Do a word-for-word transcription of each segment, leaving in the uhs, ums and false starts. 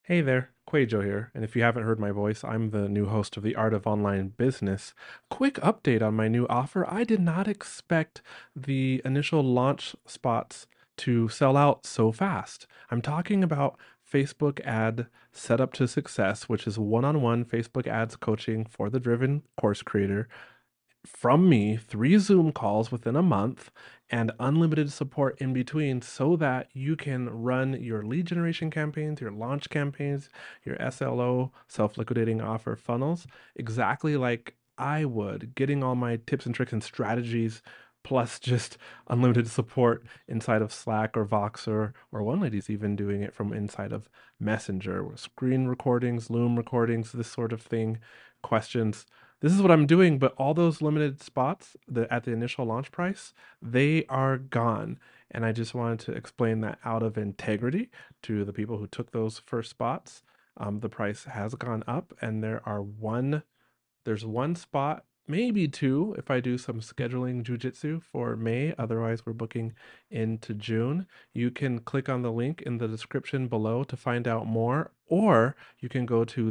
Hey there, Quajo here, and if you haven't heard my voice, I'm the new host of The Art of Online Business. Quick update on my new offer. I did not expect the initial launch spots to sell out so fast. I'm talking about Facebook ad setup to success, which is one-on-one Facebook ads coaching for the driven course creator from me, three Zoom calls within a month, and unlimited support in between so that you can run your lead generation campaigns, your launch campaigns, your S L O, self liquidating offer funnels, exactly like I would, getting all my tips and tricks and strategies. Plus, just unlimited support inside of Slack or Voxer, or one lady's even doing it from inside of Messenger, screen recordings, Loom recordings, this sort of thing, questions. This is what I'm doing, but all those limited spots the, at the initial launch price, they are gone. And I just wanted to explain that out of integrity to the people who took those first spots. Um, the price has gone up, and there are one, there's one spot, maybe two, if I do some scheduling jujitsu for May. Otherwise, we're booking into June. You can click on the link in the description below to find out more, or you can go to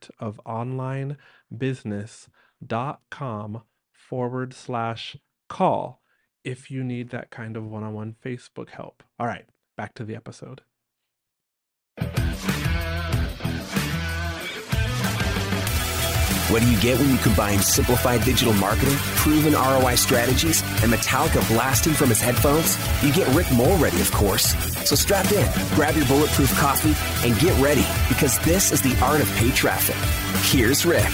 theartofonlinebusiness.com forward slash call if you need that kind of one-on-one Facebook help. All right, back to the episode. What do you get when you combine simplified digital marketing, proven R O I strategies, and Metallica blasting from his headphones? You get Rick Mulready, of course. So strap in, grab your bulletproof coffee, and get ready, because this is the art of paid traffic. Here's Rick.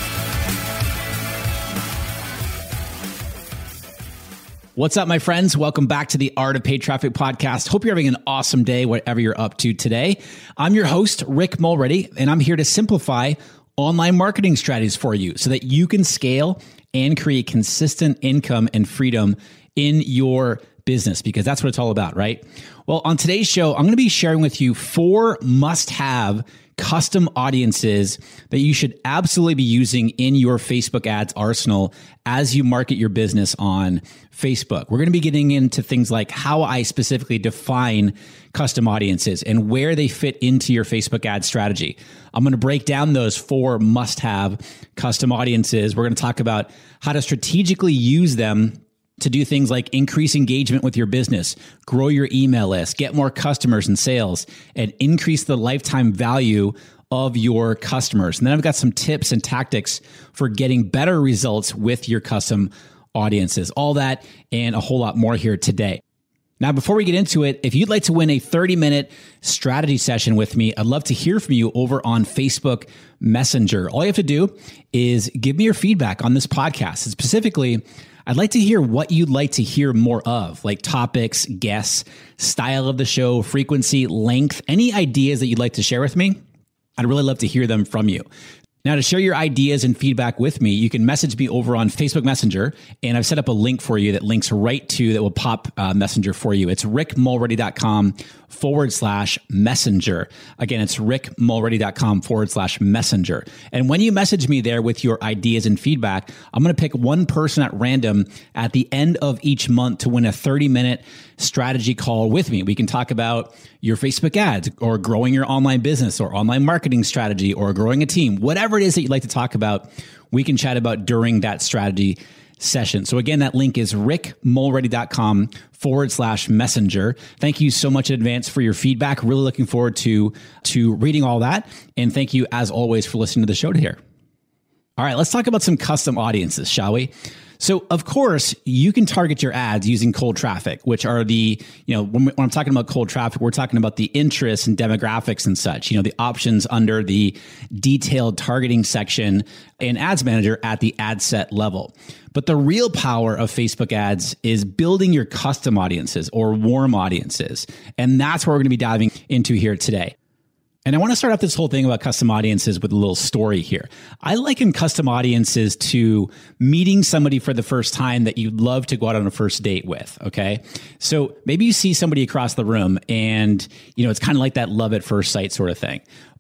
What's up, my friends? Welcome back to the Art of Paid Traffic podcast. Hope you're having an awesome day, whatever you're up to today. I'm your host, Rick Mulready, and I'm here to simplify online marketing strategies for you so that you can scale and create consistent income and freedom in your business, because that's what it's all about, right? Well, on today's show, I'm going to be sharing with you four must-have custom audiences that you should absolutely be using in your Facebook ads arsenal as you market your business on Facebook. We're going to be getting into things like how I specifically define custom audiences and where they fit into your Facebook ad strategy. I'm going to break down those four must-have custom audiences. We're going to talk about how to strategically use them to do things like increase engagement with your business, grow your email list, get more customers and sales, and increase the lifetime value of your customers. And then I've got some tips and tactics for getting better results with your custom audiences. All that and a whole lot more here today. Now, before we get into it, if you'd like to win a thirty minute strategy session with me, I'd love to hear from you over on Facebook Messenger. All you have to do is give me your feedback on this podcast. Specifically, I'd like to hear what you'd like to hear more of, like topics, guests, style of the show, frequency, length, any ideas that you'd like to share with me. I'd really love to hear them from you. Now, to share your ideas and feedback with me, you can message me over on Facebook Messenger, and I've set up a link for you that links right to, that will pop uh, Messenger for you. It's rickmulready.com forward slash messenger. Again, it's rickmulready.com forward slash messenger. And when you message me there with your ideas and feedback, I'm going to pick one person at random at the end of each month to win a thirty minute strategy call with me. We can talk about your Facebook ads or growing your online business or online marketing strategy or growing a team, whatever it is that you'd like to talk about, we can chat about during that strategy session. So again, that link is rickmulready.com forward slash messenger. Thank you so much in advance for your feedback. Really looking forward to, to reading all that. And thank you as always for listening to the show here. All right, let's talk about some custom audiences, shall we? So, of course, you can target your ads using cold traffic, which are the, you know, when, when I'm talking about cold traffic, we're talking about the interests and demographics and such, you know, the options under the detailed targeting section in Ads Manager at the ad set level. But the real power of Facebook ads is building your custom audiences or warm audiences. And that's what we're going to be diving into here today. And I want to start off this whole thing about custom audiences with a little story here. I liken custom audiences to meeting somebody for the first time that you'd love to go out on a first date with, okay? So maybe you see somebody across the room and, you know, it's kind of like that love at first sight sort of thing.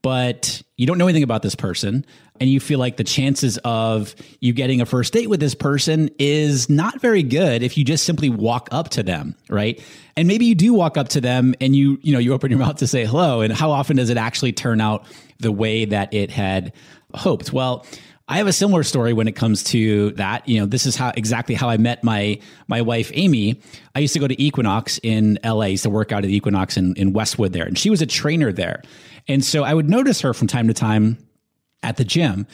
but you don't know anything about this person, and you feel like the chances of you getting a first date with this person is not very good if you just simply walk up to them, right? And maybe you do walk up to them and you, you know, you open your mouth to say hello, and how often does it actually turn out the way that it had hoped? Well, I have a similar story when it comes to that. You know, this is how exactly how I met my my wife, Amy. I used to go to Equinox in L A. I used to work out at Equinox in, in Westwood there, and she was a trainer there. And so I would notice her from time to time at the gym.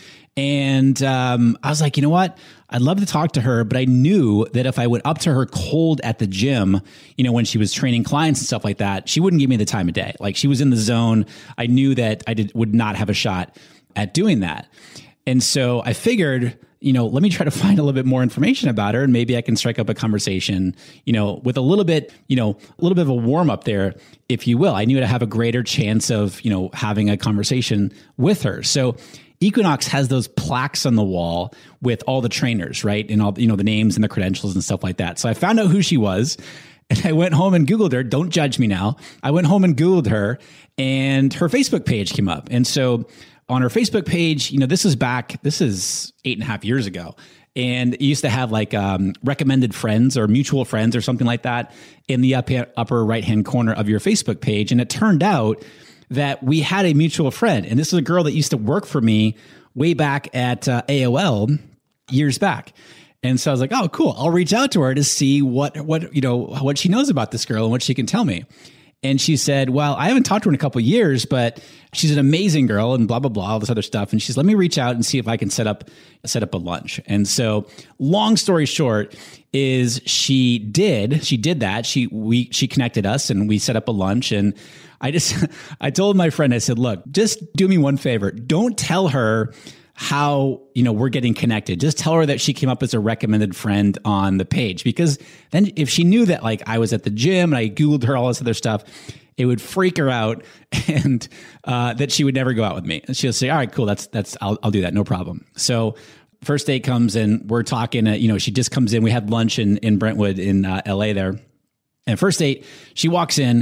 And um, I was like, you know what? I'd love to talk to her, but I knew that if I went up to her cold at the gym, you know, when she was training clients and stuff like that, she wouldn't give me the time of day. Like, she was in the zone. I knew that I did, would not have a shot at doing that. And so I figured, you know, let me try to find a little bit more information about her, and maybe I can strike up a conversation, you know, with a little bit, you know, a little bit of a warm up there, if you will. I knew I'd have a greater chance of, you know, having a conversation with her. So Equinox has those plaques on the wall with all the trainers, right? And all, you know, the names and the credentials and stuff like that. So I found out who she was, and I went home and Googled her. Don't judge me now. I went home and Googled her, and her Facebook page came up. And so on her Facebook page, you know, this is back, this is eight and a half years ago. And it used to have like um, recommended friends or mutual friends or something like that in the upper, upper right-hand corner of your Facebook page. And it turned out that we had a mutual friend. And this is a girl that used to work for me way back at uh, A O L years back. And so I was like, oh, cool. I'll reach out to her to see what, what, you know, what she knows about this girl and what she can tell me. And she said, well, I haven't talked to her in a couple of years, but she's an amazing girl and blah, blah, blah, all this other stuff. And she's, let me reach out and see if I can set up, set up a lunch. And so long story short is she did, she did that. She, we, she connected us and we set up a lunch. And I just, I told my friend, I said, look, just do me one favor. Don't tell her how, you know, we're getting connected. Just tell her that she came up as a recommended friend on the page, because then if she knew that like I was at the gym and I Googled her, all this other stuff, it would freak her out, and uh, that she would never go out with me. And she'll say, all right, cool. That's, that's, I'll, I'll do that. No problem. So first date comes and we're talking, uh, you know, she just comes in, we had lunch in, in Brentwood in uh, L A there. And first date, she walks in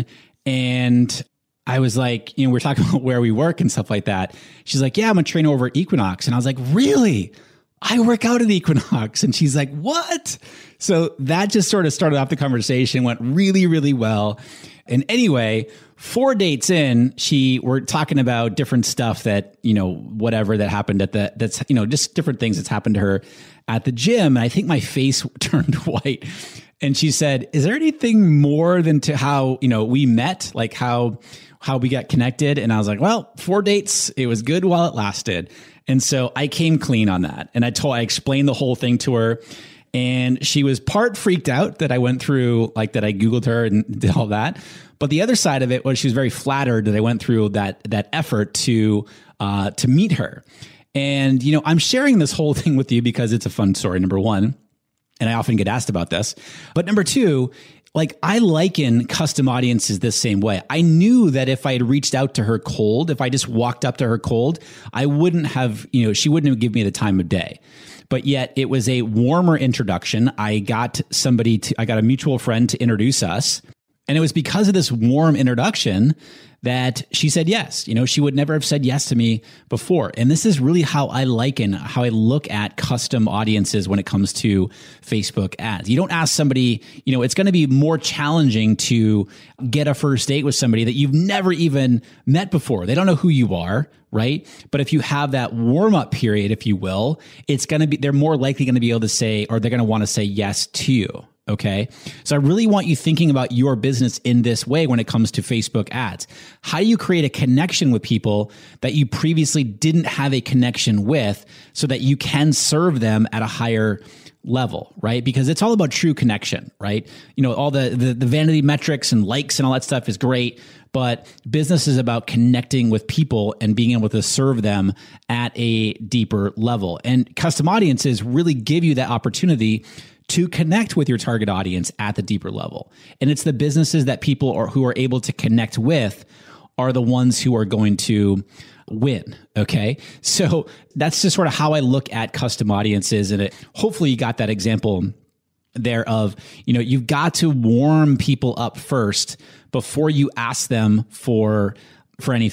and I was like, you know, we're talking about where we work and stuff like that. She's like, yeah, I'm a trainer over at Equinox. And I was like, really? I work out at Equinox. And she's like, what? So that just sort of started off the conversation, went really, really well. And anyway, four dates in, she, we're talking about different stuff that, you know, whatever that happened at the, that's, you know, just different things that's happened to her at the gym. And I think my face turned white. And she said, is there anything more than to how, you know, we met, like how, how we got connected? And I was like, well, four dates. It was good while it lasted. And so I came clean on that. And I told, I explained the whole thing to her, and she was part freaked out that I went through, like that I Googled her and did all that. But the other side of it was she was very flattered that I went through that, that effort to, uh, to meet her. And, you know, I'm sharing this whole thing with you because it's a fun story, number one. And I often get asked about this. But number two, like I liken custom audiences this same way. I knew that if I had reached out to her cold, if I just walked up to her cold, I wouldn't have, you know, she wouldn't have given me the time of day. But yet it was a warmer introduction. I got somebody to, I got a mutual friend to introduce us. And it was because of this warm introduction that she said yes. You know, she would never have said yes to me before. And this is really how I liken, how I look at custom audiences when it comes to Facebook ads. You don't ask somebody, you know, it's going to be more challenging to get a first date with somebody that you've never even met before. They don't know who you are, right? But if you have that warm up period, if you will, it's going to be, they're more likely going to be able to say, or they're going to want to say yes to you. Okay. So I really want you thinking about your business in this way when it comes to Facebook ads. How do you create a connection with people that you previously didn't have a connection with so that you can serve them at a higher level, right? Because it's all about true connection, right? You know, all the, the, the vanity metrics and likes and all that stuff is great, but business is about connecting with people and being able to serve them at a deeper level. And custom audiences really give you that opportunity to connect with your target audience at the deeper level. And it's the businesses that people are, who are able to connect with are the ones who are going to win. Okay. So that's just sort of how I look at custom audiences. And it, hopefully you got that example there of, you know, you've got to warm people up first before you ask them for, for anything.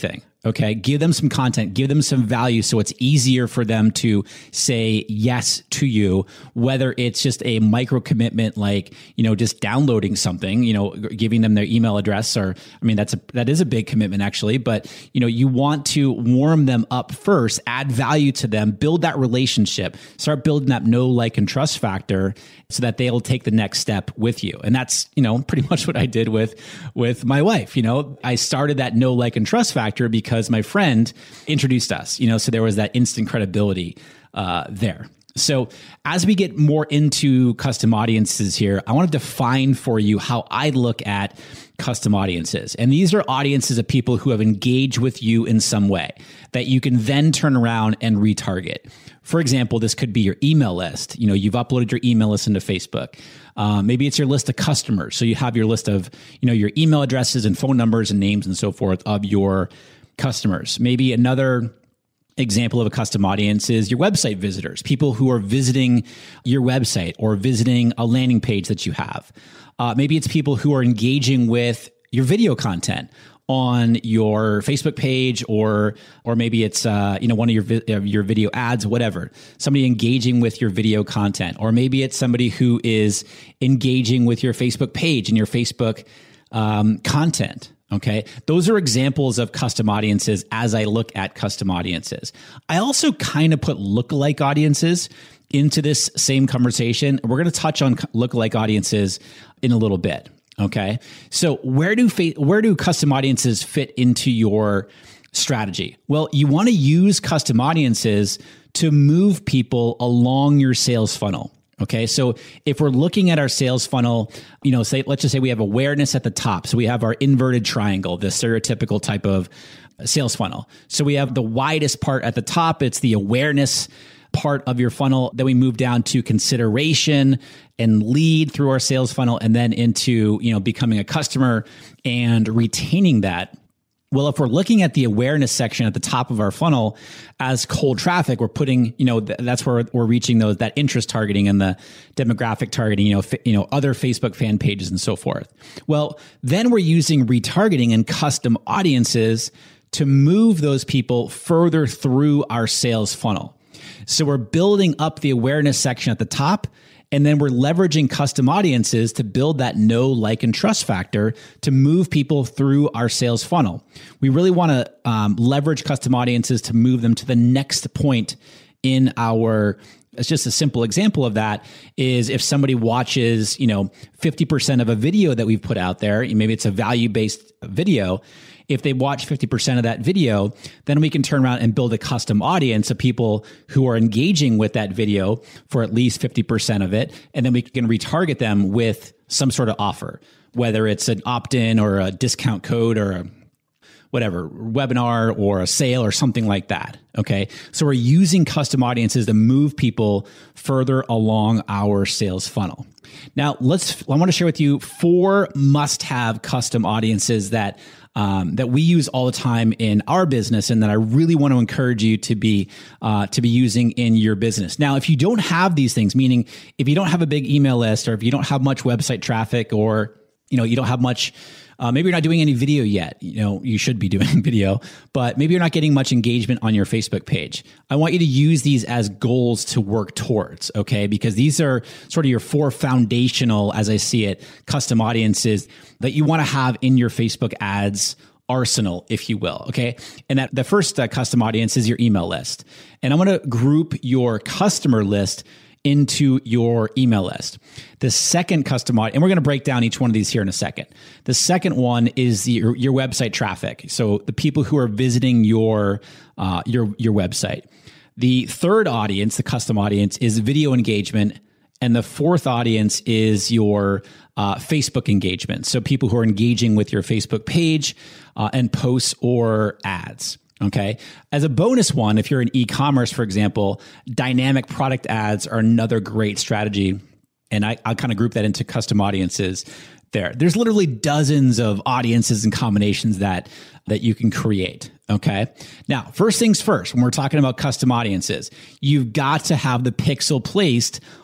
Okay. Give them some content, give them some value so it's easier for them to say yes to you, whether it's just a micro commitment, like, you know, just downloading something, you know, giving them their email address, or, I mean, that's a, that is a big commitment actually, but you know, you want to warm them up first, add value to them, build that relationship, start building that know, like, and trust factor so that they'll take the next step with you. And that's, you know, pretty much what I did with, with my wife. You know, I started that know, like, and trust factor because my friend introduced us, you know, so there was that instant credibility uh, there. So as we get more into custom audiences here, I want to define for you how I look at custom audiences. And these are audiences of people who have engaged with you in some way that you can then turn around and retarget. For example, this could be your email list. You know, you've uploaded your email list into Facebook. Uh, maybe it's your list of customers. So you have your list of, you know, your email addresses and phone numbers and names and so forth of your customers. Maybe another example of a custom audience is your website visitors, people who are visiting your website or visiting a landing page that you have. Uh, maybe it's people who are engaging with your video content on your Facebook page, or or maybe it's uh, you know one of your vi- your video ads, whatever. Somebody engaging with your video content, or maybe it's somebody who is engaging with your Facebook page and your Facebook um, content. Okay, those are examples of custom audiences as I look at custom audiences. I also kind of put lookalike audiences into this same conversation. We're going to touch on lookalike audiences in a little bit. Okay, so where do fa- where do custom audiences fit into your strategy? Well, you want to use custom audiences to move people along your sales funnel. Okay, so if we're looking at our sales funnel, you know, say, let's just say we have awareness at the top. So we have our inverted triangle, the stereotypical type of sales funnel. So we have the widest part at the top. It's the awareness part of your funnel. Then we move down to consideration and lead through our sales funnel, and then into, you know, becoming a customer and retaining that. Well, if we're looking at the awareness section at the top of our funnel as cold traffic, we're putting, you know, th- that's where we're reaching those, that interest targeting and the demographic targeting, you know, f- you know, other Facebook fan pages and so forth. Well, then we're using retargeting and custom audiences to move those people further through our sales funnel. So we're building up the awareness section at the top, and then we're leveraging custom audiences to build that know, like, and trust factor to move people through our sales funnel. We really want to um, leverage custom audiences to move them to the next point in our. It's just a simple example of that is if somebody watches, you know, fifty percent of a video that we've put out there, maybe it's a value-based video. If they watch fifty percent of that video, then we can turn around and build a custom audience of people who are engaging with that video for at least fifty percent of it. And then we can retarget them with some sort of offer, whether it's an opt-in or a discount code or a whatever, webinar or a sale or something like that. Okay. So we're using custom audiences to move people further along our sales funnel. Now let's, I want to share with you four must-have custom audiences that Um, that we use all the time in our business, and that I really want to encourage you to be uh, to be using in your business. Now, if you don't have these things, meaning if you don't have a big email list, or if you don't have much website traffic, or you know you don't have much, uh, maybe you're not doing any video yet. You know you should be doing video, but maybe you're not getting much engagement on your Facebook page. I want you to use these as goals to work towards. Okay, because these are sort of your four foundational, as I see it, custom audiences that you want to have in your Facebook ads arsenal, if you will. Okay. And that the first uh, custom audience is your email list. And I'm going to group your customer list into your email list. The second custom audience, and we're going to break down each one of these here in a second. The second one is your, your website traffic. So the people who are visiting your, uh, your, your website. The third audience, the custom audience, is video engagement. And the fourth audience is your uh, Facebook engagement. So people who are engaging with your Facebook page uh, and posts or ads. Okay. As a bonus one, if you're in e-commerce, for example, dynamic product ads are another great strategy. And I, I'll kind of group that into custom audiences there. There's literally dozens of audiences and combinations that, that you can create. Okay. Now, first things first, when we're talking about custom audiences, you've got to have the pixel placed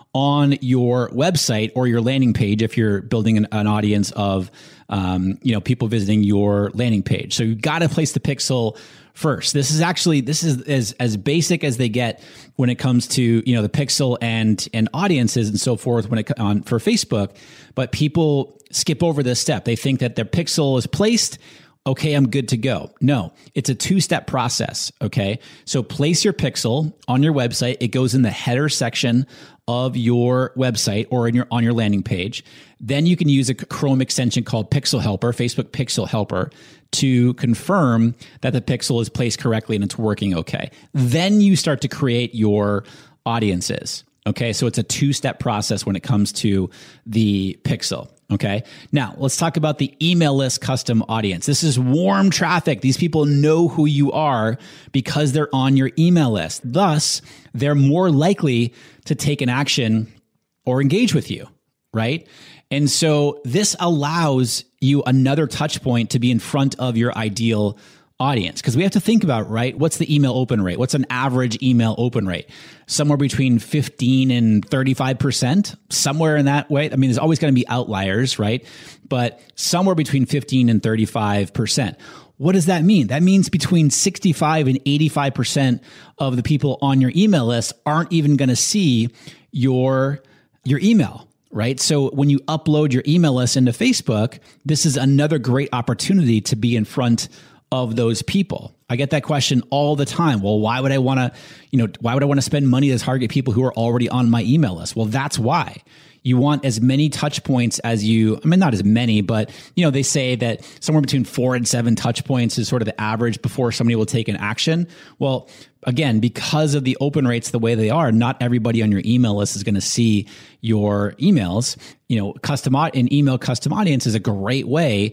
on your website or your landing page if you're building an, an audience of um, you know, people visiting your landing page. So you've got to place the pixel first. This is actually, this is as, as basic as they get when it comes to, you know, the pixel and, and audiences and so forth when it on for Facebook, but people skip over this step. They think that their pixel is placed. Okay, I'm good to go. No, it's a two-step process. Okay. So place your pixel on your website. It goes in the header section of your website or in your, on your landing page. Then you can use a Chrome extension called Pixel Helper, Facebook Pixel Helper, to confirm that the pixel is placed correctly and it's working okay. Then you start to create your audiences. Okay. So it's a two-step process when it comes to the pixel. Okay. Now let's talk about the email list custom audience. This is warm traffic. These people know who you are because they're on your email list. Thus, they're more likely to take an action or engage with you, right? And so this allows you another touch point to be in front of your ideal audience, because we have to think about, right, what's the email open rate? What's an average email open rate? Somewhere between fifteen and thirty-five percent, somewhere in that way. I mean, there's always going to be outliers, right? But somewhere between fifteen and thirty-five percent. What does that mean? That means between sixty-five and eighty-five percent of the people on your email list aren't even going to see your, your email. Right. So when you upload your email list into Facebook, this is another great opportunity to be in front of those people. I get that question all the time. Well, why would I want to, you know, why would I want to spend money to target people who are already on my email list? Well, that's why. You want as many touch points as you, I mean, not as many, but, you know, they say that somewhere between four and seven touch points is sort of the average before somebody will take an action. Well, again, because of the open rates the way they are, not everybody on your email list is going to see your emails. You know, custom an email custom audience is a great way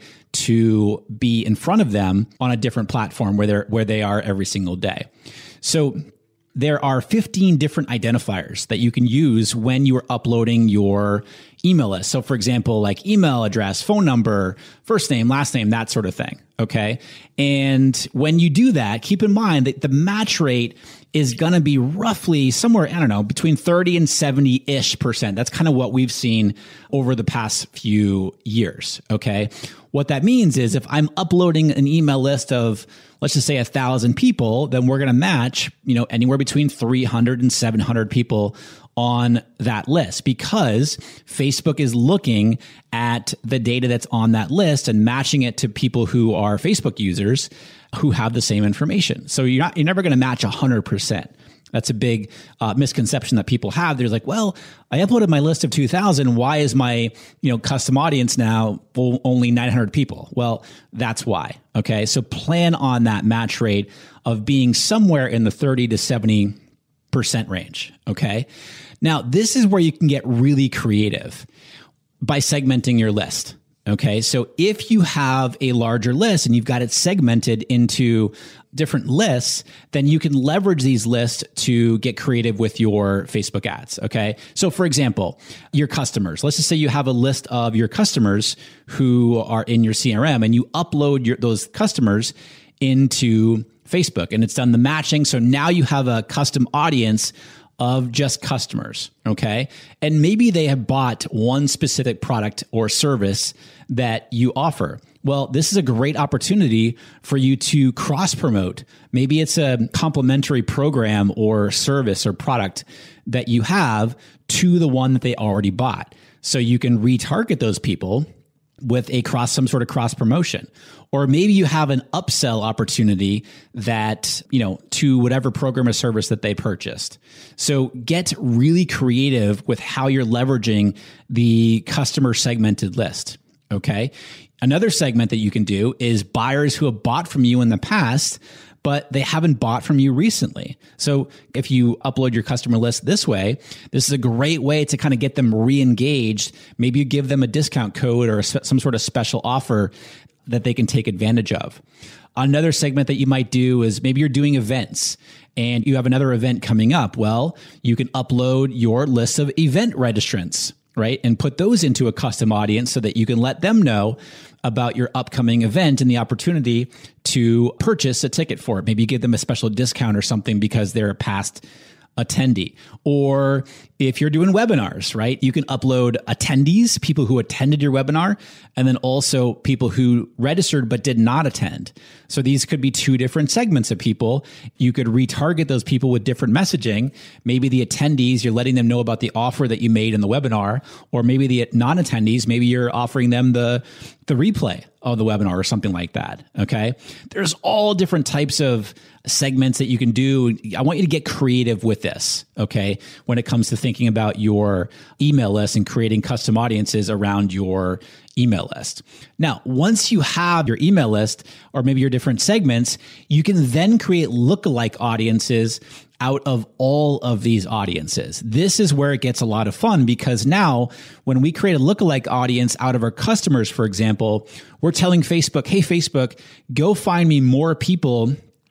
to be in front of them on a different platform where they're where they are every single day. So there are fifteen different identifiers that you can use when you are uploading your email list. So for example, like email address, phone number, first name, last name, that sort of thing. Okay. And when you do that, keep in mind that the match rate is going to be roughly somewhere, I don't know, between thirty and seventy ish percent. That's kind of what we've seen over the past few years. Okay. What that means is if I'm uploading an email list of, let's just say a thousand people, then we're going to match, you know, anywhere between three hundred and seven hundred people on that list, because Facebook is looking at the data that's on that list and matching it to people who are Facebook users who have the same information. So you're not, you're never going to match one hundred percent. That's a big uh, misconception that people have. They're like, well, I uploaded my list of two thousand. Why is my, you know, custom audience now only nine hundred people? Well, that's why. Okay. So plan on that match rate of being somewhere in the thirty to seventy percent range. Okay. Now, this is where you can get really creative by segmenting your list. Okay. So if you have a larger list and you've got it segmented into different lists, then you can leverage these lists to get creative with your Facebook ads. Okay. So for example, your customers, let's just say you have a list of your customers who are in your C R M and you upload your, those customers into Facebook and it's done the matching. So now you have a custom audience of just customers. Okay. And maybe they have bought one specific product or service that you offer. Well, this is a great opportunity for you to cross promote. Maybe it's a complementary program or service or product that you have to the one that they already bought. So you can retarget those people with a cross, some sort of cross promotion. Or maybe you have an upsell opportunity that, you know, to whatever program or service that they purchased. So get really creative with how you're leveraging the customer segmented list. Okay. Another segment that you can do is buyers who have bought from you in the past, but they haven't bought from you recently. So if you upload your customer list this way, this is a great way to kind of get them re-engaged. Maybe you give them a discount code or some sort of special offer that they can take advantage of. Another segment that you might do is maybe you're doing events and you have another event coming up. Well, you can upload your list of event registrants, right? And put those into a custom audience so that you can let them know about your upcoming event and the opportunity to purchase a ticket for it. Maybe you give them a special discount or something because they're a past attendee. Or if you're doing webinars, right, you can upload attendees, people who attended your webinar, and then also people who registered but did not attend. So these could be two different segments of people. You could retarget those people with different messaging. Maybe the attendees, you're letting them know about the offer that you made in the webinar, or maybe the non-attendees, maybe you're offering them the, the replay of the webinar or something like that. Okay. There's all different types of segments that you can do. I want you to get creative with this. Okay. When it comes to thinking about your email list and creating custom audiences around your email list. Now, once you have your email list or maybe your different segments, you can then create lookalike audiences out of all of these audiences. This is where it gets a lot of fun, because now when we create a lookalike audience out of our customers, for example, we're telling Facebook, hey, Facebook, go find me more people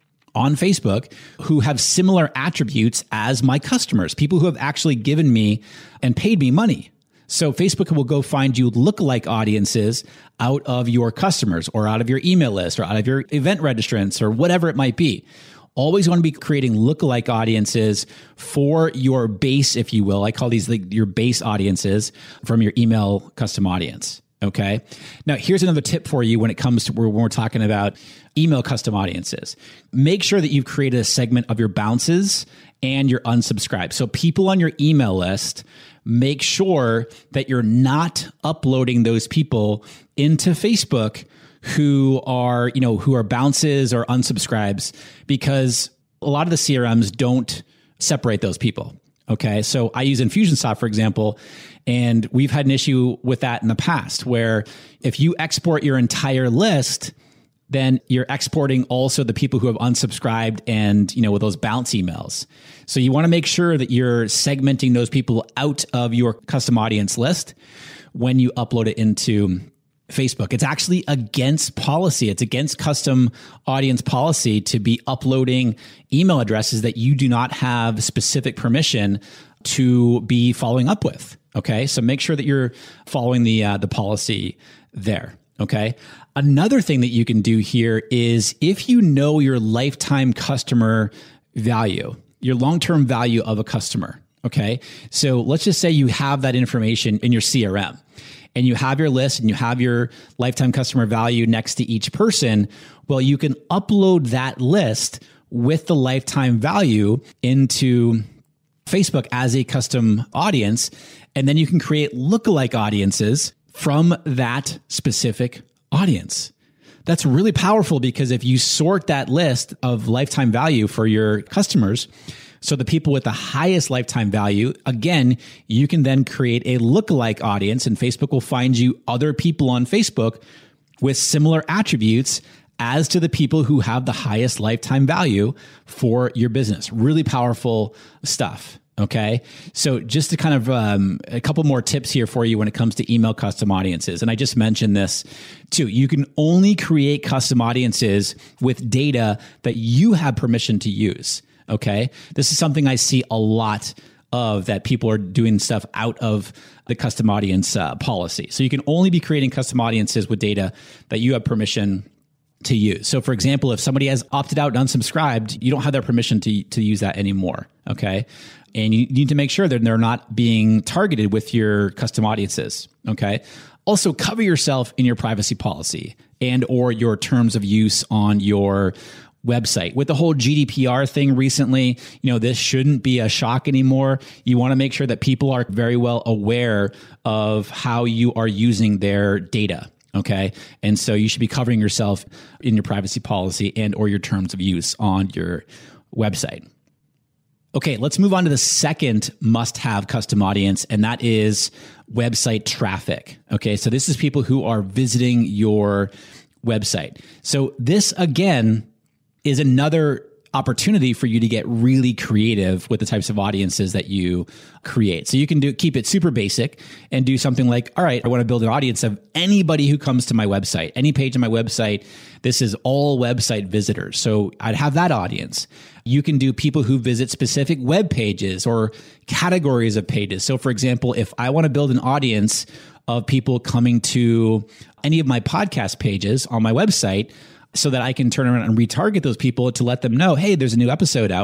on Facebook who have similar attributes as my customers, people who have actually given me and paid me money. So Facebook will go find you lookalike audiences out of your customers or out of your email list or out of your event registrants or whatever it might be. Always want to be creating lookalike audiences for your base, if you will. I call these like your base audiences from your email custom audience. Okay. Now, here's another tip for you when it comes to when we're talking about email custom audiences. Make sure that you've created a segment of your bounces and your unsubscribes. So people on your email list, make sure that you're not uploading those people into Facebook who are, you know, who are bounces or unsubscribes, because a lot of the C R Ms don't separate those people. Okay. So I use Infusionsoft, for example, and we've had an issue with that in the past where if you export your entire list, then you're exporting also the people who have unsubscribed and, you know, with those bounce emails. So you want to make sure that you're segmenting those people out of your custom audience list when you upload it into Facebook. It's actually against policy. It's against custom audience policy to be uploading email addresses that you do not have specific permission to be following up with. Okay. So make sure that you're following the, uh, the policy there. Okay. Another thing that you can do here is if you know your lifetime customer value, your long-term value of a customer. Okay. So let's just say you have that information in your C R M. And you have your list and you have your lifetime customer value next to each person. Well, you can upload that list with the lifetime value into Facebook as a custom audience. And then you can create lookalike audiences from that specific audience. That's really powerful, because if you sort that list of lifetime value for your customers, so the people with the highest lifetime value, again, you can then create a lookalike audience, and Facebook will find you other people on Facebook with similar attributes as to the people who have the highest lifetime value for your business. Really powerful stuff. Okay. So just to kind of, um, a couple more tips here for you when it comes to email custom audiences. And I just mentioned this too. You can only create custom audiences with data that you have permission to use. Okay. This is something I see a lot of, that people are doing stuff out of the custom audience uh, policy. So you can only be creating custom audiences with data that you have permission to use. So for example, if somebody has opted out and unsubscribed, you don't have their permission to, to use that anymore. Okay. And you need to make sure that they're not being targeted with your custom audiences. Okay. Also, cover yourself in your privacy policy and or your terms of use on your website. With the whole G D P R thing recently, you know, this shouldn't be a shock anymore. You want to make sure that people are very well aware of how you are using their data. Okay. And so you should be covering yourself in your privacy policy and or your terms of use on your website. Okay, let's move on to the second must-have custom audience, and that is website traffic. Okay, so this is people who are visiting your website. So this, again, is another opportunity for you to get really creative with the types of audiences that you create. So you can do keep it super basic and do something like, all right, I want to build an audience of anybody who comes to my website, any page on my website. This is all website visitors. So I'd have that audience. You can do people who visit specific web pages or categories of pages. So for example, if I want to build an audience of people coming to any of my podcast pages on my website, so that I can turn around and retarget those people to let them know, hey, there's a new episode out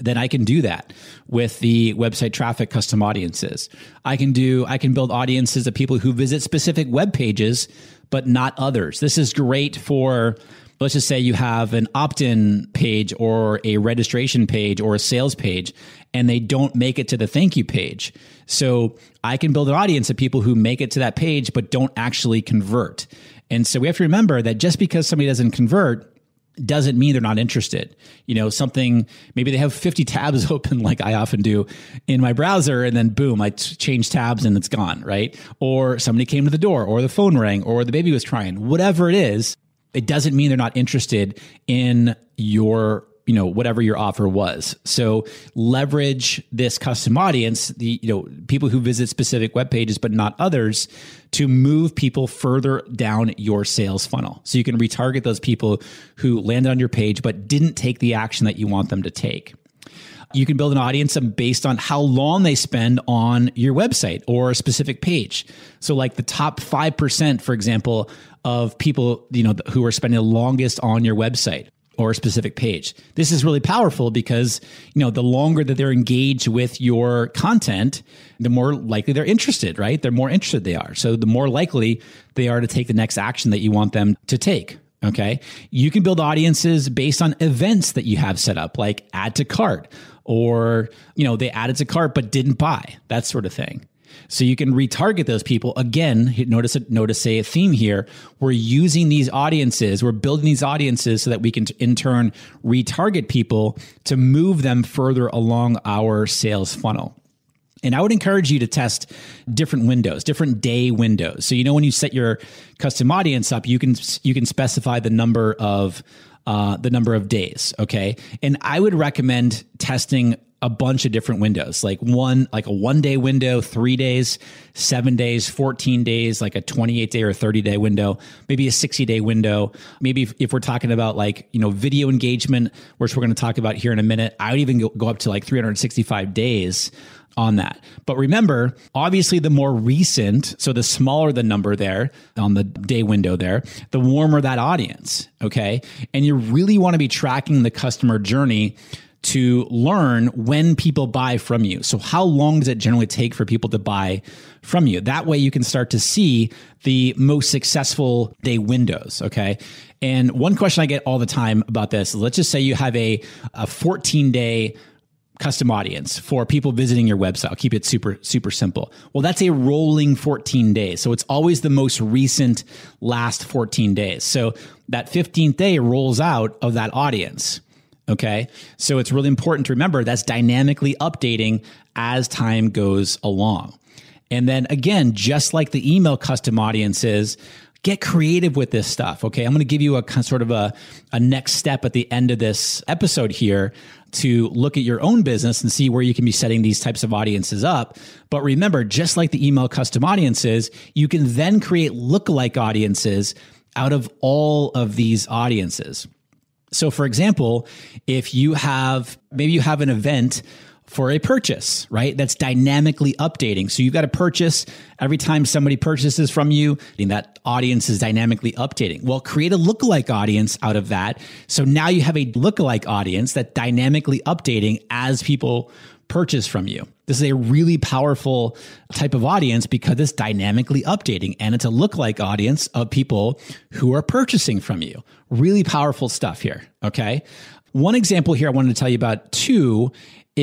then I can do that with the website traffic custom audiences. I can do, I can build audiences of people who visit specific web pages, but not others. This is great for, let's just say you have an opt-in page or a registration page or a sales page, and they don't make it to the thank you page. So I can build an audience of people who make it to that page, but don't actually convert. And so we have to remember that just because somebody doesn't convert doesn't mean they're not interested. You know, something, maybe they have fifty tabs open like I often do in my browser, and then boom, I t- change tabs and it's gone, right? Or somebody came to the door, or the phone rang, or the baby was crying. Whatever it is, it doesn't mean they're not interested in your, you know, whatever your offer was. So leverage this custom audience, the, you know, people who visit specific web pages, but not others, to move people further down your sales funnel. So you can retarget those people who landed on your page, but didn't take the action that you want them to take. You can build an audience based on how long they spend on your website or a specific page. So like the top five percent, for example, of people, you know, who are spending the longest on your website or a specific page. This is really powerful because, you know, the longer that they're engaged with your content, the more likely they're interested, right? They're more interested they are. So the more likely they are to take the next action that you want them to take. Okay. You can build audiences based on events that you have set up, like add to cart, or, you know, they added to cart but didn't buy, that sort of thing. So you can retarget those people. Again, notice notice a theme here. We're using these audiences, we're building these audiences so that we can in turn retarget people to move them further along our sales funnel. And I would encourage you to test different windows, different day windows. So, you know, when you set your custom audience up, you can you can specify the number of uh, the number of days. Okay, and I would recommend testing a bunch of different windows, like one, like a one day window, three days, seven days, fourteen days, like a twenty-eight day or thirty day window, maybe a sixty day window. Maybe if, if we're talking about like, you know, video engagement, which we're going to talk about here in a minute, I would even go, go up to like three hundred sixty-five days on that. But remember, obviously the more recent, so the smaller the number there on the day window there, the warmer that audience. Okay. And you really want to be tracking the customer journey to learn when people buy from you. So how long does it generally take for people to buy from you? That way you can start to see the most successful day windows, okay? And one question I get all the time about this is, let's just say you have a, a fourteen day custom audience for people visiting your website. I'll keep it super, super simple. Well, that's a rolling fourteen days. So it's always the most recent last fourteen days. So that fifteenth day rolls out of that audience. Okay. So it's really important to remember that's dynamically updating as time goes along. And then again, just like the email custom audiences, get creative with this stuff. Okay. I'm going to give you a sort of a, a next step at the end of this episode here to look at your own business and see where you can be setting these types of audiences up. But remember, just like the email custom audiences, you can then create lookalike audiences out of all of these audiences. So for example, if you have, maybe you have an event for a purchase, right? That's dynamically updating. So you've got a purchase every time somebody purchases from you, and that audience is dynamically updating. Well, create a lookalike audience out of that. So now you have a lookalike audience that's dynamically updating as people purchase from you. This is a really powerful type of audience because it's dynamically updating, and it's a lookalike audience of people who are purchasing from you. Really powerful stuff here. Okay. One example here I wanted to tell you about too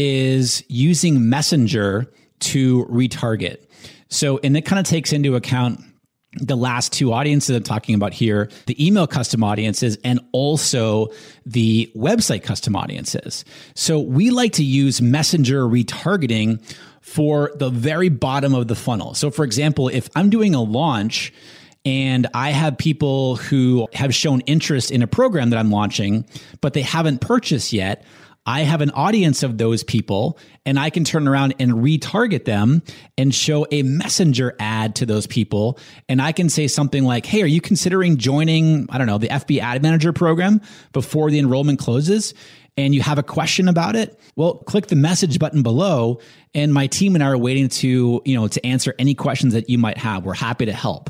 is using Messenger to retarget. So, and it kind of takes into account the last two audiences I'm talking about here, the email custom audiences and also the website custom audiences. So we like to use Messenger retargeting for the very bottom of the funnel. So for example, if I'm doing a launch and I have people who have shown interest in a program that I'm launching, but they haven't purchased yet, I have an audience of those people, and I can turn around and retarget them and show a messenger ad to those people. And I can say something like, hey, are you considering joining, I don't know, the F B Ad Manager program before the enrollment closes? And you have a question about it? Well, click the message button below, and my team and I are waiting to, you know, to answer any questions that you might have. We're happy to help.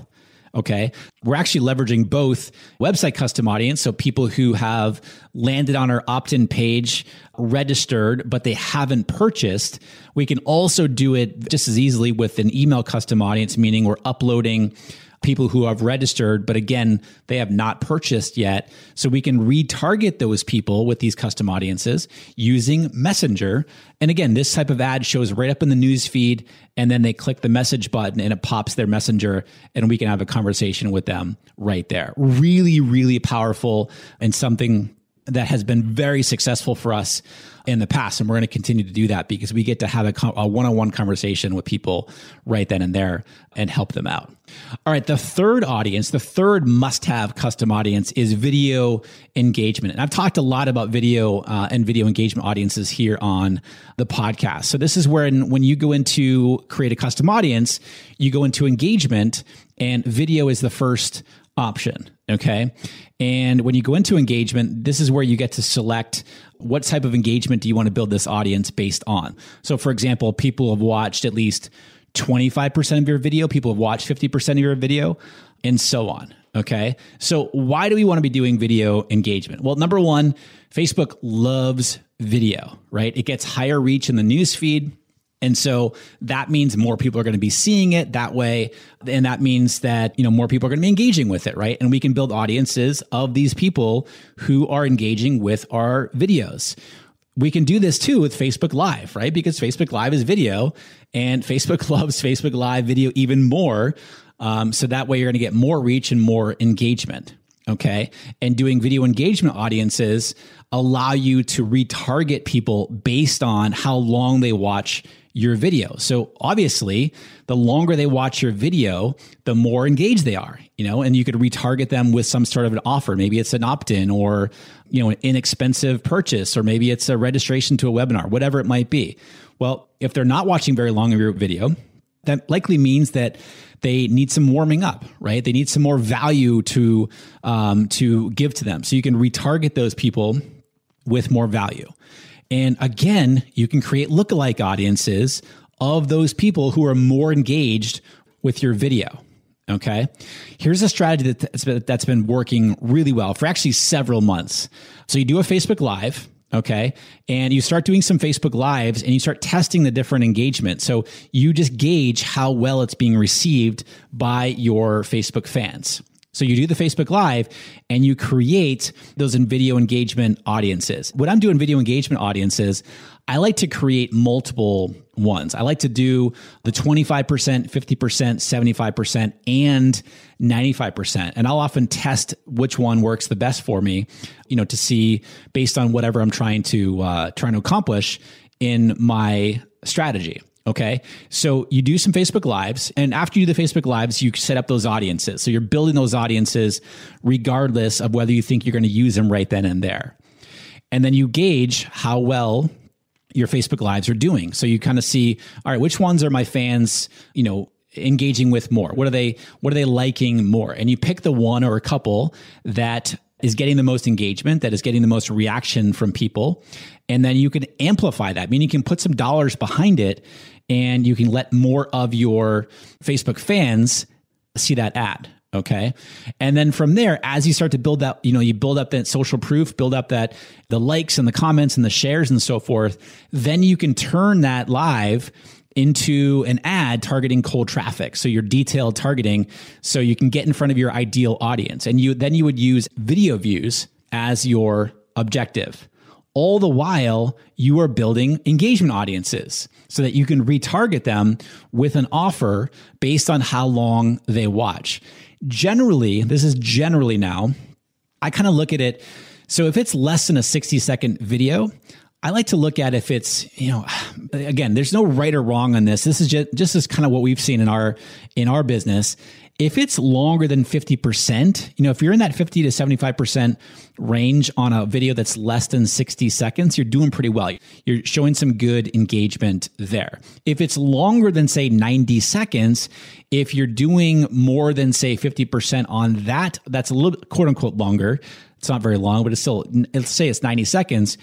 Okay. We're actually leveraging both website custom audience. So people who have landed on our opt-in page, registered, but they haven't purchased. We can also do it just as easily with an email custom audience, meaning we're uploading people who have registered, but again, they have not purchased yet. So we can retarget those people with these custom audiences using Messenger. And again, this type of ad shows right up in the news feed, and then they click the message button and it pops their Messenger, and we can have a conversation with them right there. Really, really powerful, and something that has been very successful for us in the past. And we're going to continue to do that because we get to have a, a one-on-one conversation with people right then and there and help them out. All right. The third audience, the third must-have custom audience is video engagement. And I've talked a lot about video uh, and video engagement audiences here on the podcast. So this is where when you go into create a custom audience, you go into engagement, and video is the first option. Okay. And when you go into engagement, this is where you get to select what type of engagement do you want to build this audience based on. So for example, people have watched at least twenty-five percent of your video, people have watched fifty percent of your video, and so on. Okay. So why do we want to be doing video engagement? Well, number one, Facebook loves video, right? It gets higher reach in the news feed. And so that means more people are going to be seeing it that way. And that means that, you know, more people are going to be engaging with it, right? And we can build audiences of these people who are engaging with our videos. We can do this too with Facebook Live, right? Because Facebook Live is video, and Facebook loves Facebook Live video even more. Um, so that way you're going to get more reach and more engagement. Okay. And doing video engagement audiences allow you to retarget people based on how long they watch your video. So obviously, the longer they watch your video, the more engaged they are, you know, and you could retarget them with some sort of an offer. Maybe it's an opt-in, or, you know, an inexpensive purchase, or maybe it's a registration to a webinar, whatever it might be. Well, if they're not watching very long of your video, that likely means that they need some warming up, right? They need some more value to, um, to give to them. So you can retarget those people with more value. And again, you can create lookalike audiences of those people who are more engaged with your video. Okay. Here's a strategy that's been, that's been working really well for actually several months. So you do a Facebook Live. Okay. And you start doing some Facebook Lives, and you start testing the different engagement. So you just gauge how well it's being received by your Facebook fans. So you do the Facebook Live, and you create those in video engagement audiences. When I'm doing video engagement audiences, I like to create multiple ones. I like to do the twenty-five percent, fifty percent, seventy-five percent, and ninety-five percent. And I'll often test which one works the best for me, you know, to see based on whatever I'm trying to, uh, trying to accomplish in my strategy. Okay. So you do some Facebook Lives, and after you do the Facebook Lives, you set up those audiences. So you're building those audiences regardless of whether you think you're going to use them right then and there. And then you gauge how well your Facebook Lives are doing. So you kind of see, all right, which ones are my fans, you know, engaging with more? What are they, what are they liking more? And you pick the one or a couple that is getting the most engagement, that is getting the most reaction from people. And then you can amplify that, meaning you can put some dollars behind it, and you can let more of your Facebook fans see that ad. Okay. And then from there, as you start to build that, you know, you build up that social proof, build up that the likes and the comments and the shares and so forth, then you can turn that live into an ad targeting cold traffic. So you're detailed targeting, so you can get in front of your ideal audience. And you then you would use video views as your objective. All the while, you are building engagement audiences so that you can retarget them with an offer based on how long they watch. Generally, this is generally now, I kind of look at it. So if it's less than a sixty second video, I like to look at if it's, you know, again, there's no right or wrong on this. This is just, just as kind of what we've seen in our, in our business. If it's longer than fifty percent, you know, if you're in that fifty to seventy-five percent range on a video that's less than sixty seconds, you're doing pretty well. You're showing some good engagement there. If it's longer than, say, ninety seconds, if you're doing more than, say, fifty percent on that, that's a little bit, quote unquote, longer. It's not very long, but it's still, let's say it's ninety seconds.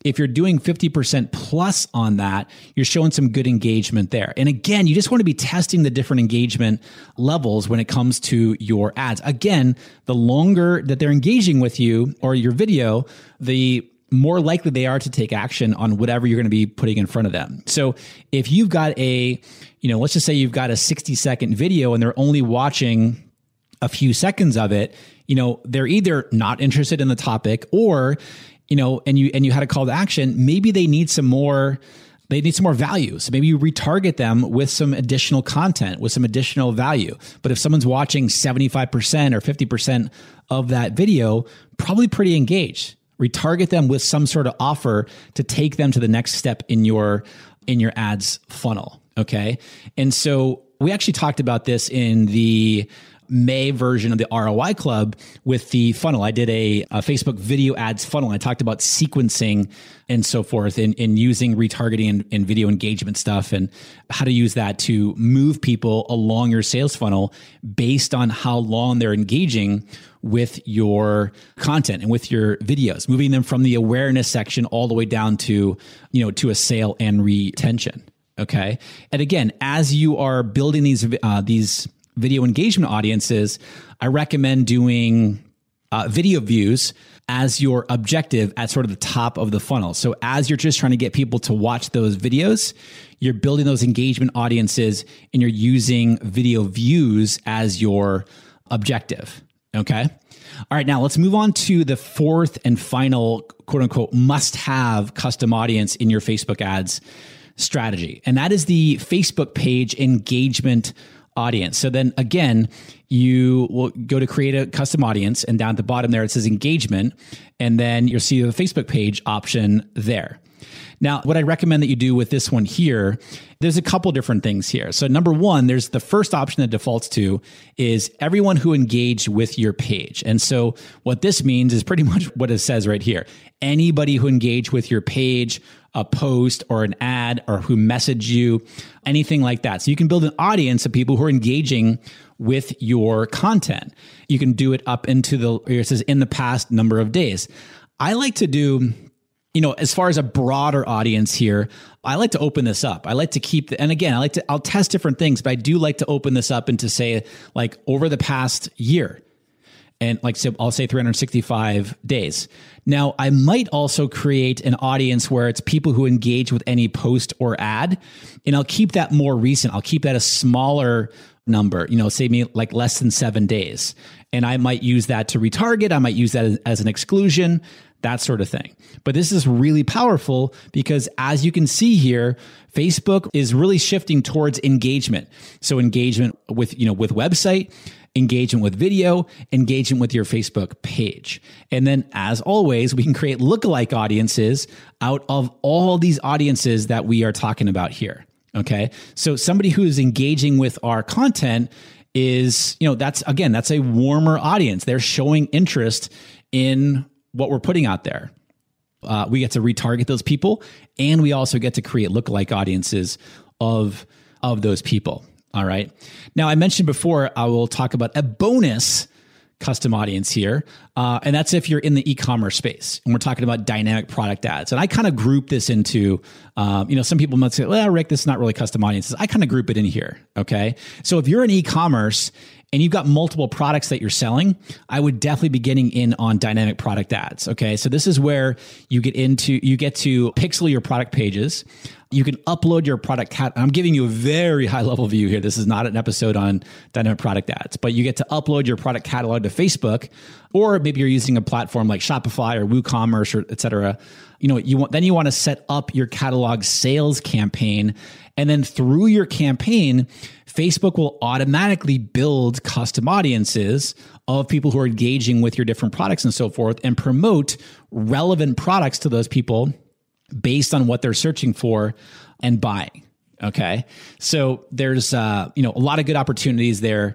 if you're doing fifty percent plus on that, you're showing some good engagement there. And again, you just want to be testing the different engagement levels when it comes to your ads. Again, the longer that they're engaging with you or your video, the more likely they are to take action on whatever you're going to be putting in front of them. So if you've got a, you know, let's just say you've got a sixty second video and they're only watching a few seconds of it, you know, they're either not interested in the topic or, you know, and you, and you had a call to action, maybe they need some more, they need some more value. So maybe you retarget them with some additional content, with some additional value. But if someone's watching seventy-five percent or fifty percent of that video, probably pretty engaged. Retarget them with some sort of offer to take them to the next step in your, in your ads funnel. Okay. And so we actually talked about this in the May version of the R O I Club with the funnel. I did a, a Facebook video ads funnel. I talked about sequencing and so forth and, and using retargeting and, and video engagement stuff and how to use that to move people along your sales funnel based on how long they're engaging with your content and with your videos, moving them from the awareness section all the way down to, you know, to a sale and retention. Okay. And again, as you are building these, uh, these, video engagement audiences, I recommend doing uh, video views as your objective at sort of the top of the funnel. So as you're just trying to get people to watch those videos, you're building those engagement audiences and you're using video views as your objective. Okay. All right. Now let's move on to the fourth and final quote unquote must have custom audience in your Facebook ads strategy. And that is the Facebook page engagement audience. So then again, you will go to create a custom audience and down at the bottom there, it says engagement. And then you'll see the Facebook page option there. Now, what I recommend that you do with this one here, there's a couple different things here. So number one, there's the first option that defaults to is everyone who engaged with your page. And so what this means is pretty much what it says right here. Anybody who engaged with your page, a post or an ad or who messaged you, anything like that. So you can build an audience of people who are engaging with your content. You can do it up into the, it says in the past number of days. I like to do, you know, as far as a broader audience here, I like to open this up. I like to keep the, and again, I like to, I'll test different things, but I do like to open this up into say like over the past year. And like, so I'll say three hundred sixty-five days. Now, I might also create an audience where it's people who engage with any post or ad, and I'll keep that more recent. I'll keep that a smaller number, you know, say me like less than seven days. And I might use that to retarget. I might use that as, as an exclusion, that sort of thing. But this is really powerful because as you can see here, Facebook is really shifting towards engagement. So engagement with, you know, with website, engagement with video, engagement with your Facebook page. And then as always, we can create lookalike audiences out of all these audiences that we are talking about here. Okay. So somebody who is engaging with our content is, you know, that's again, that's a warmer audience. They're showing interest in what we're putting out there. Uh, we get to retarget those people, and we also get to create lookalike audiences of, of those people. All right. Now, I mentioned before, I will talk about a bonus custom audience here. Uh, and that's if you're in the e-commerce space and we're talking about dynamic product ads. And I kind of group this into, um, you know, some people might say, well, Rick, this is not really custom audiences. I kind of group it in here. Okay. So if you're in e-commerce and you've got multiple products that you're selling, I would definitely be getting in on dynamic product ads. Okay. So this is where you get into, you get to pixel your product pages. You can upload your product cat. I'm giving you a very high level view here. This is not an episode on dynamic product ads, but you get to upload your product catalog to Facebook, or maybe you're using a platform like Shopify or WooCommerce or et cetera. You know, you want, then you want to set up your catalog sales campaign. And then through your campaign, Facebook will automatically build custom audiences of people who are engaging with your different products and so forth, and promote relevant products to those people based on what they're searching for and buying. Okay. So there's, uh, you know, a lot of good opportunities there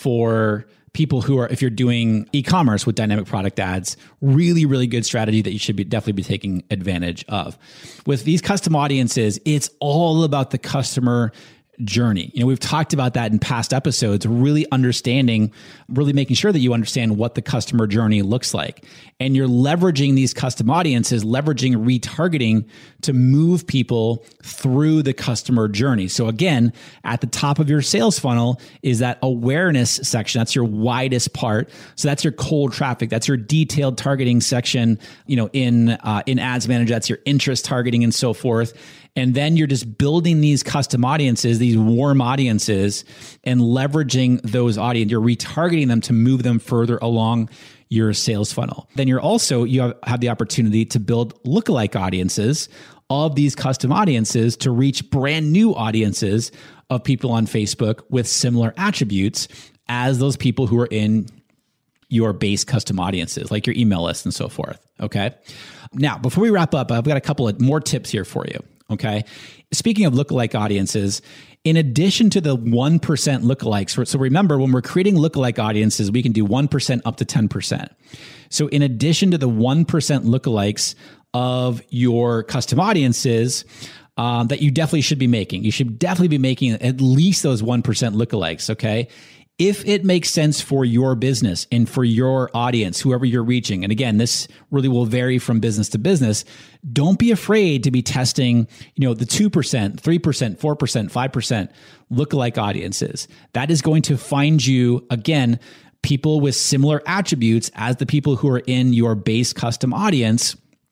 for people who are, if you're doing e-commerce with dynamic product ads, really, really good strategy that you should be definitely be taking advantage of. With these custom audiences, it's all about the customer journey. You know, we've talked about that in past episodes, really understanding, really making sure that you understand what the customer journey looks like. And you're leveraging these custom audiences, leveraging retargeting to move people through the customer journey. So again, at the top of your sales funnel is that awareness section. That's your widest part. So that's your cold traffic. That's your detailed targeting section, you know, in, uh, in Ads Manager. That's your interest targeting and so forth. And then you're just building these custom audiences, these warm audiences, and leveraging those audiences. You're retargeting them to move them further along your sales funnel. Then you're also, you have, have the opportunity to build lookalike audiences of these custom audiences to reach brand new audiences of people on Facebook with similar attributes as those people who are in your base custom audiences, like your email list and so forth. Okay. Now, before we wrap up, I've got a couple of more tips here for you. Okay. Speaking of lookalike audiences, in addition to the one percent lookalikes, so remember when we're creating lookalike audiences, we can do one percent up to ten percent. So in addition to the one percent lookalikes of your custom audiences, um, that you definitely should be making, you should definitely be making at least those one percent lookalikes. Okay. If it makes sense for your business and for your audience, whoever you're reaching, and again, this really will vary from business to business, don't be afraid to be testing, you know, the two percent, three percent, four percent, five percent lookalike audiences. That is going to find you, again, people with similar attributes as the people who are in your base custom audience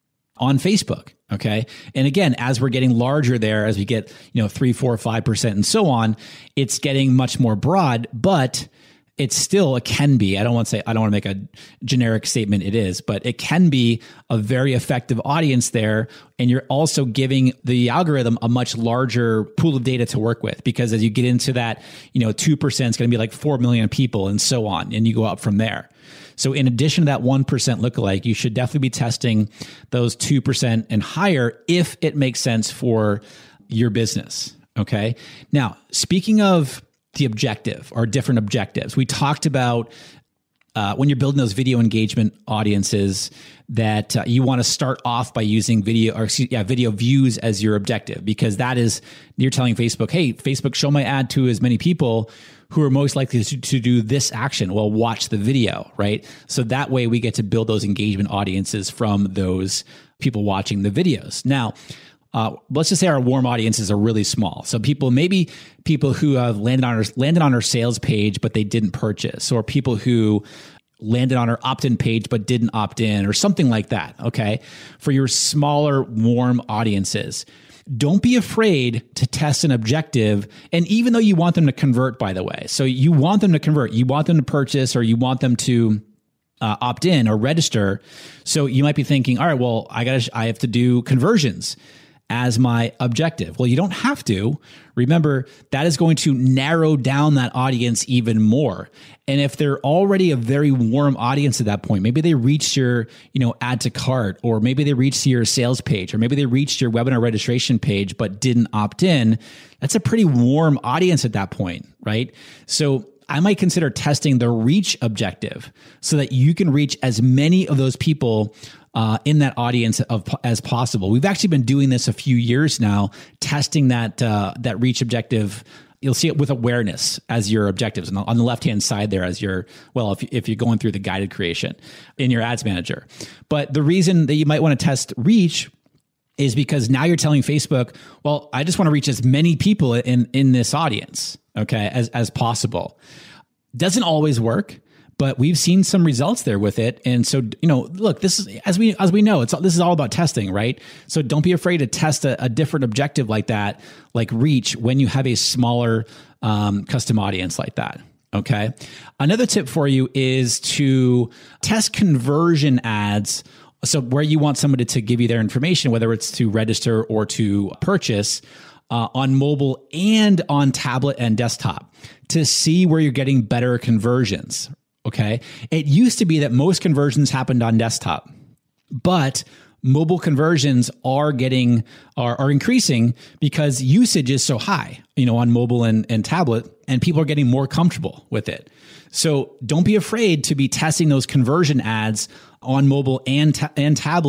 on Facebook. Okay. And again, as we're getting larger there, as we get, you know, three, four, five percent and so on, it's getting much more broad, but it's still, it can be, I don't want to say, I don't want to make a generic statement it is, but it can be a very effective audience there. And you're also giving the algorithm a much larger pool of data to work with, because as you get into that, you know, two percent is going to be like four million people and so on. And you go up from there. So in addition to that one percent lookalike, you should definitely be testing those two percent and higher if it makes sense for your business. Okay. Now, speaking of the objective or different objectives, we talked about uh, when you're building those video engagement audiences that uh, you want to start off by using video or excuse, yeah, video views as your objective, because that is, you're telling Facebook, hey, Facebook, show my ad to as many people who are most likely to, to do this action. Well, watch the video, right? So that way we get to build those engagement audiences from those people watching the videos. Now, uh, let's just say our warm audiences are really small. So people, maybe people who have landed on our, landed on our sales page, but they didn't purchase, or people who landed on our opt-in page, but didn't opt in, or something like that. Okay. For your smaller, warm audiences, don't be afraid to test an objective. And even though you want them to convert, by the way, so you want them to convert, you want them to purchase, or you want them to uh, opt in or register. So you might be thinking, all right, well, I gotta, I have to do conversions as my objective. Well, you don't have to. Remember, that is going to narrow down that audience even more. And if they're already a very warm audience at that point, maybe they reached your, you know, add to cart, or maybe they reached your sales page, or maybe they reached your webinar registration page, but didn't opt in. That's a pretty warm audience at that point, right? So I might consider testing the reach objective so that you can reach as many of those people Uh, in that audience of, as possible. We've actually been doing this a few years now, testing that uh, that reach objective. You'll see it with awareness as your objectives, and on the left-hand side there as your, well, if, if you're going through the guided creation in your Ads Manager. But the reason that you might want to test reach is because now you're telling Facebook, well, I just want to reach as many people in, in this audience, okay, as, as possible. Doesn't always work, but we've seen some results there with it. And so, you know, look, this is, as we, as we know, it's, this is all about testing, right? So don't be afraid to test a, a different objective like that, like reach, when you have a smaller um, custom audience like that. Okay. Another tip for you is to test conversion ads. So where you want somebody to give you their information, whether it's to register or to purchase, uh, on mobile and on tablet and desktop, to see where you're getting better conversions. Okay. It used to be that most conversions happened on desktop, but mobile conversions are getting, are, are increasing because usage is so high, you know, on mobile and, and tablet, and people are getting more comfortable with it. So don't be afraid to be testing those conversion ads on mobile and, ta- and tablet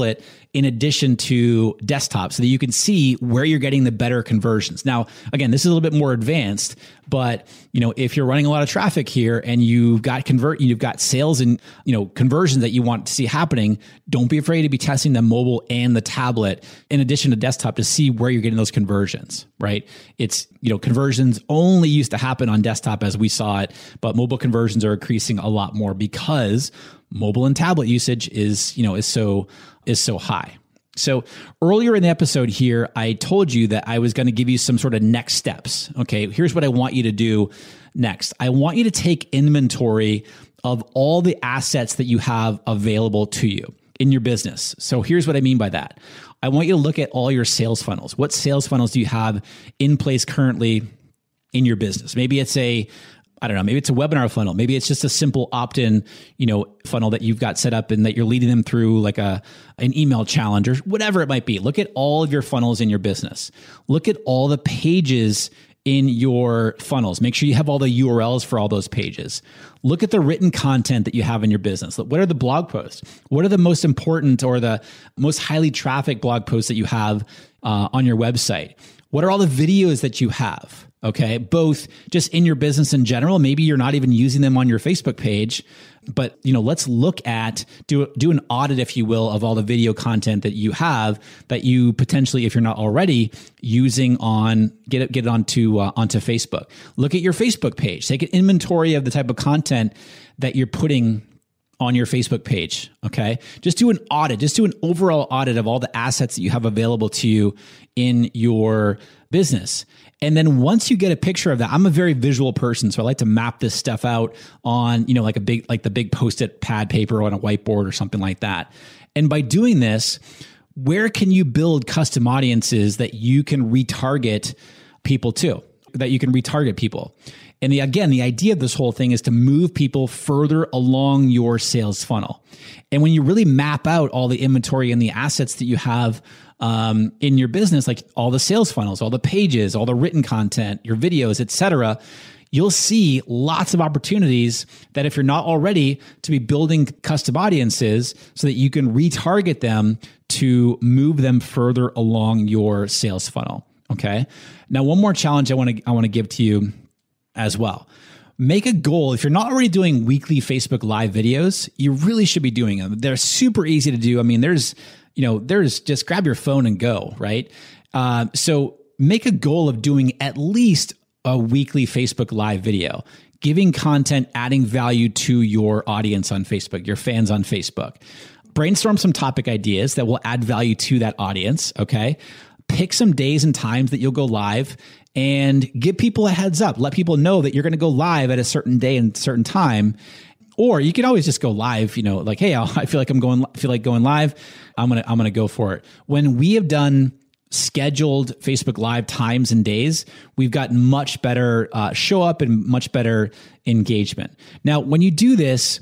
in addition to desktop so that you can see where you're getting the better conversions. Now, again, this is a little bit more advanced, but you know, if you're running a lot of traffic here and you've got convert, you've got sales and, you know, conversions that you want to see happening, don't be afraid to be testing the mobile and the tablet in addition to desktop to see where you're getting those conversions, right? It's, you know, conversions only used to happen on desktop as we saw it, but mobile conversions are increasing a lot more because mobile and tablet usage is, you know, is so, is so high. So earlier in the episode here, I told you that I was going to give you some sort of next steps. Okay, here's what I want you to do next. I want you to take inventory of all the assets that you have available to you in your business. So here's what I mean by that. I want you to look at all your sales funnels. What sales funnels do you have in place currently in your business? Maybe it's a I don't know, maybe it's a webinar funnel. Maybe it's just a simple opt-in, you know, funnel that you've got set up and that you're leading them through like a, an email challenge or whatever it might be. Look at all of your funnels in your business. Look at all the pages in your funnels. Make sure you have all the U R Ls for all those pages. Look at the written content that you have in your business. What are the blog posts? What are the most important or the most highly trafficked blog posts that you have uh, on your website? What are all the videos that you have? Okay, both just in your business in general. Maybe you're not even using them on your Facebook page, but you know, let's look at do do an audit, if you will, of all the video content that you have that you potentially, if you're not already using on get it get it onto uh, onto Facebook. Look at your Facebook page. Take an inventory of the type of content that you're putting on your Facebook page. Okay, just do an audit. Just do an overall audit of all the assets that you have available to you in your business. And then once you get a picture of that, I'm a very visual person, so I like to map this stuff out on, you know, like a big, like the big Post-it pad paper on a whiteboard or something like that. And by doing this, where can you build custom audiences that you can retarget people to, that you can retarget people? And the, again, the idea of this whole thing is to move people further along your sales funnel. And when you really map out all the inventory and the assets that you have um, in your business, like all the sales funnels, all the pages, all the written content, your videos, et cetera, you'll see lots of opportunities that if you're not already, to be building custom audiences so that you can retarget them to move them further along your sales funnel. Okay. Now, one more challenge I want to I want to give to you as well. Make a goal. If you're not already doing weekly Facebook Live videos, you really should be doing them. They're super easy to do. I mean, there's, you know, there's just grab your phone and go, right? Uh, so make a goal of doing at least a weekly Facebook Live video, giving content, adding value to your audience on Facebook, your fans on Facebook. Brainstorm some topic ideas that will add value to that audience, okay? Pick some days and times that you'll go live and give people a heads up. Let people know that you're going to go live at a certain day and certain time. Or you can always just go live, you know, like, hey, I'll, I feel like I'm going, feel like going live. I'm going to, I'm going to go for it. When we have done scheduled Facebook Live times and days, we've gotten much better uh, show up and much better engagement. Now, when you do this,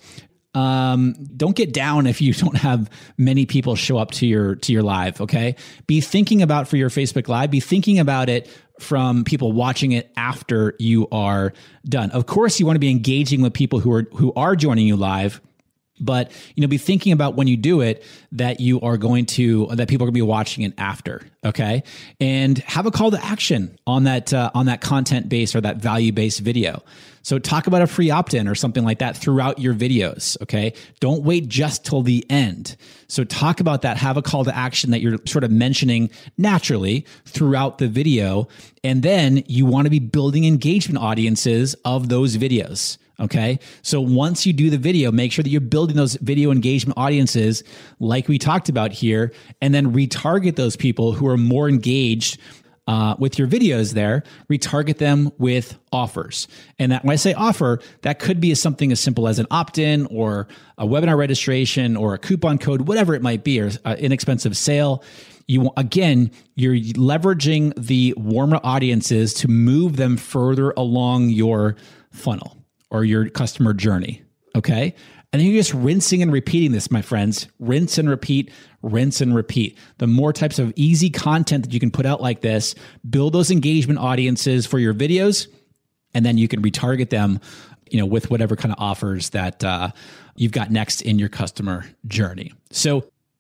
Um, don't get down if you don't have many people show up to your, to your live. Okay. Be thinking about for your Facebook Live, be thinking about it from people watching it after you are done. Of course, you want to be engaging with people who are, who are joining you live, but, you know, be thinking about when you do it that you are going to, that people are going to be watching it after. Okay. And have a call to action on that, uh, on that content based or that value based video. So talk about a free opt-in or something like that throughout your videos, okay? Don't wait just till the end. So talk about that. Have a call to action that you're sort of mentioning naturally throughout the video. And then you want to be building engagement audiences of those videos, okay? So once you do the video, make sure that you're building those video engagement audiences like we talked about here, and then retarget those people who are more engaged Uh, with your videos there, retarget them with offers. And that, when I say offer, that could be something as simple as an opt-in or a webinar registration or a coupon code, whatever it might be, or an inexpensive sale. You, again, you're leveraging the warmer audiences to move them further along your funnel or your customer journey. Okay. And then you're just rinsing and repeating this, my friends. Rinse and repeat, rinse and repeat. The more types of easy content that you can put out like this, build those engagement audiences for your videos, and then you can retarget them, you know, with whatever kind of offers that uh, you've got next in your customer journey. So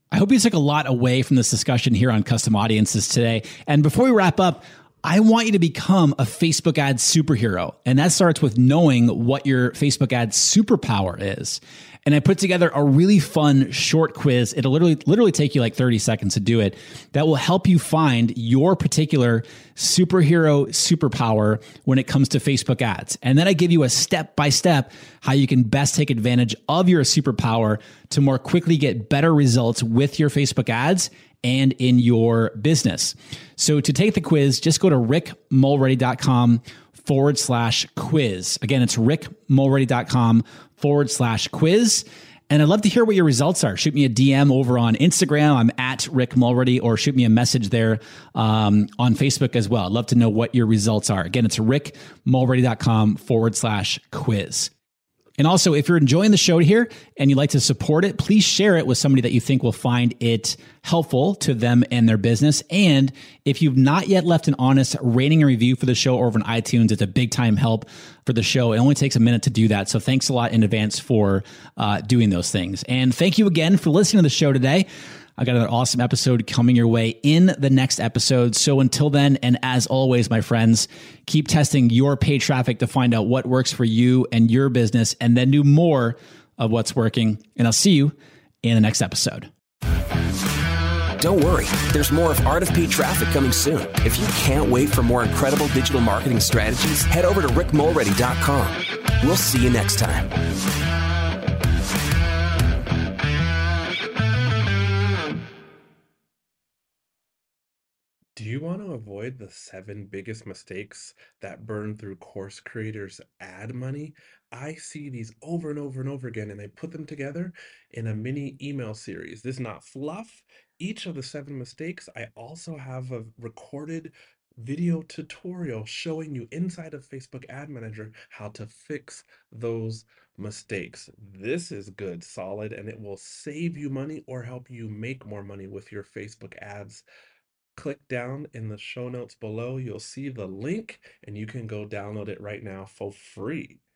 I hope you took a lot away from this discussion here on custom audiences today. And before we wrap up, I want you to become a Facebook ads superhero. And that starts with knowing what your Facebook ads superpower is. And I put together a really fun short quiz. It'll literally, literally take you like thirty seconds to do it. That will help you find your particular superhero superpower when it comes to Facebook ads. And then I give you a step-by-step how you can best take advantage of your superpower to more quickly get better results with your Facebook ads and in your business. So to take the quiz, just go to rickmulready.com forward slash quiz. Again, it's rickmulready.com forward slash quiz. And I'd love to hear what your results are. Shoot me a D M over on Instagram. I'm at Rick Mulready, or shoot me a message there um, on Facebook as well. I'd love to know what your results are. Again, it's rickmulready.com forward slash quiz. And also, if you're enjoying the show here and you'd like to support it, please share it with somebody that you think will find it helpful to them and their business. And if you've not yet left an honest rating and review for the show over on iTunes, it's a big time help for the show. It only takes a minute to do that. So thanks a lot in advance for uh, doing those things. And thank you again for listening to the show today. I got another awesome episode coming your way in the next episode. So until then, and as always, my friends, keep testing your paid traffic to find out what works for you and your business, and then do more of what's working. And I'll see you in the next episode. Don't worry, there's more of Art of Paid Traffic coming soon. If you can't wait for more incredible digital marketing strategies, head over to rick mulready dot com. We'll see you next time. Do you want to avoid the seven biggest mistakes that burn through course creators' ad money? I see these over and over and over again, and I put them together in a mini email series. This is not fluff. Each of the seven mistakes, I also have a recorded video tutorial showing you inside of Facebook Ad Manager how to fix those mistakes. This is good, solid, and it will save you money or help you make more money with your Facebook ads. Click down in the show notes below. You'll see the link and you can go download it right now for free.